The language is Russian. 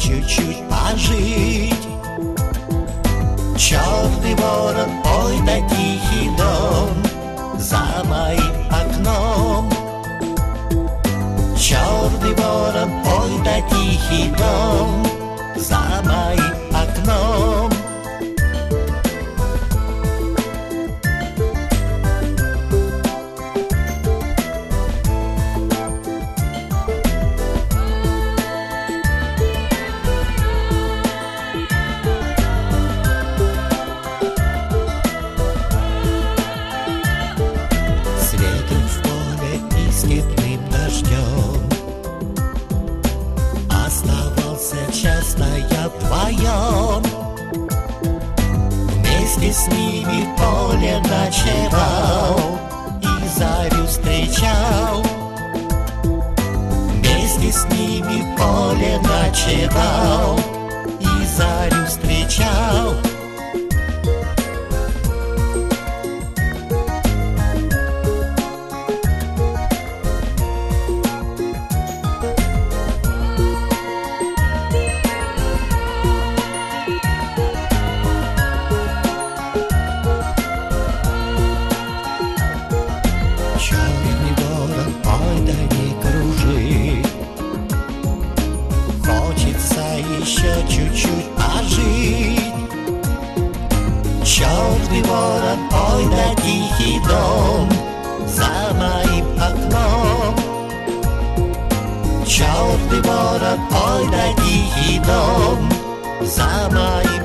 чуть-чуть пожить. Черный ворон, ой, да тихий дом за моим окном. Черный ворон, ой, да тихий дом за моим окном. Светом в поле и степным дождем оставался часто я вдвоем. Вместе с ними в поле ночевал и зарю встречал. Вместе с ними в поле ночевал и зарю встречал. Черный ворон, ой, да не кружи, хочется еще чуть-чуть пожить. Черный ворон, ой, да тихий дом за моим окном. Черный ворон, ой, да тихий дом за моим